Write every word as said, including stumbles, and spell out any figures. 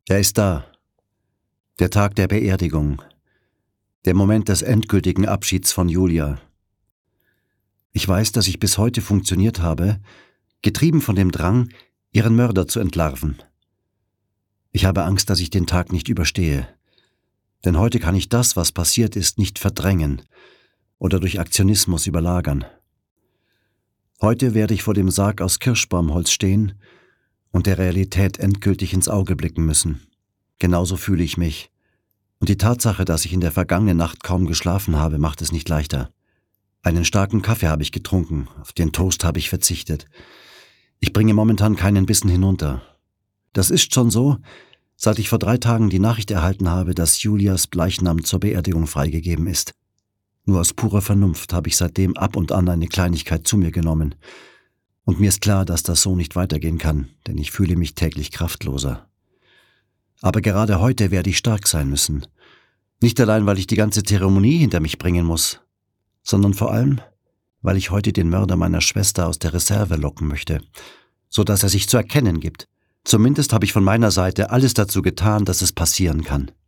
Er ist da. Der Tag der Beerdigung. Der Moment des endgültigen Abschieds von Julia. Ich weiß, dass ich bis heute funktioniert habe, getrieben von dem Drang, ihren Mörder zu entlarven. Ich habe Angst, dass ich den Tag nicht überstehe. Denn heute kann ich das, was passiert ist, nicht verdrängen oder durch Aktionismus überlagern. Heute werde ich vor dem Sarg aus Kirschbaumholz stehen und der Realität endgültig ins Auge blicken müssen. Genauso fühle ich mich. Und die Tatsache, dass ich in der vergangenen Nacht kaum geschlafen habe, macht es nicht leichter. Einen starken Kaffee habe ich getrunken, auf den Toast habe ich verzichtet. Ich bringe momentan keinen Bissen hinunter. Das ist schon so, seit ich vor drei Tagen die Nachricht erhalten habe, dass Julias Leichnam zur Beerdigung freigegeben ist. Nur aus purer Vernunft habe ich seitdem ab und an eine Kleinigkeit zu mir genommen. Und mir ist klar, dass das so nicht weitergehen kann, denn ich fühle mich täglich kraftloser. Aber gerade heute werde ich stark sein müssen. Nicht allein, weil ich die ganze Zeremonie hinter mich bringen muss, sondern vor allem, weil ich heute den Mörder meiner Schwester aus der Reserve locken möchte, so dass er sich zu erkennen gibt. Zumindest habe ich von meiner Seite alles dazu getan, dass es passieren kann.